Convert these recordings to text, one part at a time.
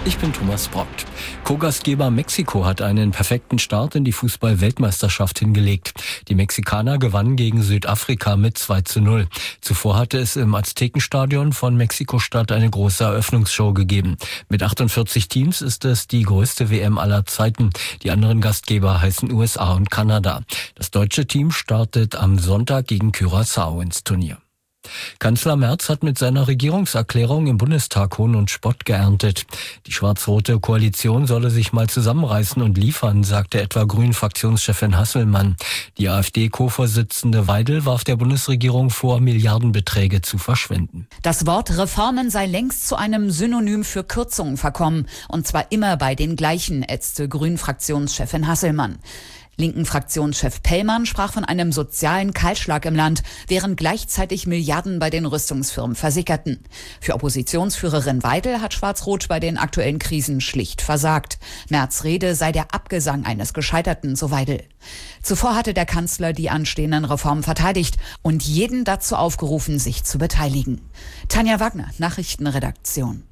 Ich bin Thomas Brockt. Co-Gastgeber Mexiko hat einen perfekten Start in die Fußball-Weltmeisterschaft hingelegt. Die Mexikaner gewannen gegen Südafrika mit 2:0. Zuvor hatte es im Aztekenstadion von Mexiko-Stadt eine große Eröffnungsshow gegeben. Mit 48 Teams ist es die größte WM aller Zeiten. Die anderen Gastgeber heißen USA und Kanada. Das deutsche Team startet am Sonntag gegen Curaçao ins Turnier. Kanzler Merz hat mit seiner Regierungserklärung im Bundestag Hohn und Spott geerntet. Die schwarz-rote Koalition solle sich mal zusammenreißen und liefern, sagte etwa Grünen-Fraktionschefin Hasselmann. Die AfD-Co-Vorsitzende Weidel warf der Bundesregierung vor, Milliardenbeträge zu verschwenden. Das Wort Reformen sei längst zu einem Synonym für Kürzungen verkommen. Und zwar immer bei den gleichen, ätzte Grünen-Fraktionschefin Hasselmann. Linken Fraktionschef Pellmann sprach von einem sozialen Kahlschlag im Land, während gleichzeitig Milliarden bei den Rüstungsfirmen versickerten. Für Oppositionsführerin Weidel hat Schwarz-Rot bei den aktuellen Krisen schlicht versagt. Merz' Rede sei der Abgesang eines Gescheiterten, so Weidel. Zuvor hatte der Kanzler die anstehenden Reformen verteidigt und jeden dazu aufgerufen, sich zu beteiligen. Tanja Wagner, Nachrichtenredaktion.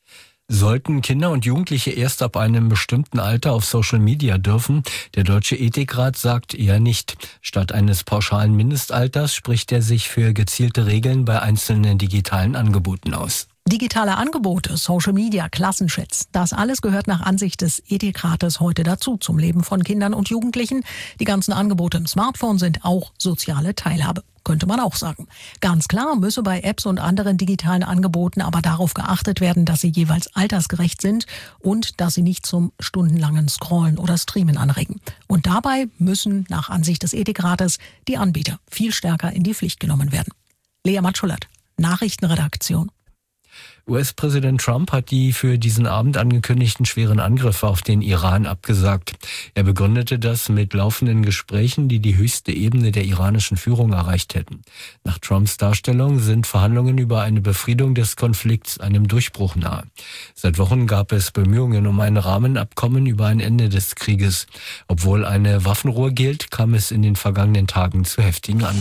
Sollten Kinder und Jugendliche erst ab einem bestimmten Alter auf Social Media dürfen? Der Deutsche Ethikrat sagt eher nicht. Statt eines pauschalen Mindestalters spricht er sich für gezielte Regeln bei einzelnen digitalen Angeboten aus. Digitale Angebote, Social Media, Klassenchats, das alles gehört nach Ansicht des Ethikrates heute dazu, zum Leben von Kindern und Jugendlichen. Die ganzen Angebote im Smartphone sind auch soziale Teilhabe, könnte man auch sagen. Ganz klar müsse bei Apps und anderen digitalen Angeboten aber darauf geachtet werden, dass sie jeweils altersgerecht sind und dass sie nicht zum stundenlangen Scrollen oder Streamen anregen. Und dabei müssen nach Ansicht des Ethikrates die Anbieter viel stärker in die Pflicht genommen werden. Lea Matschulat, Nachrichtenredaktion. US-Präsident Trump hat die für diesen Abend angekündigten schweren Angriffe auf den Iran abgesagt. Er begründete das mit laufenden Gesprächen, die die höchste Ebene der iranischen Führung erreicht hätten. Nach Trumps Darstellung sind Verhandlungen über eine Befriedung des Konflikts einem Durchbruch nahe. Seit Wochen gab es Bemühungen um ein Rahmenabkommen über ein Ende des Krieges. Obwohl eine Waffenruhe gilt, kam es in den vergangenen Tagen zu heftigen Angriffen.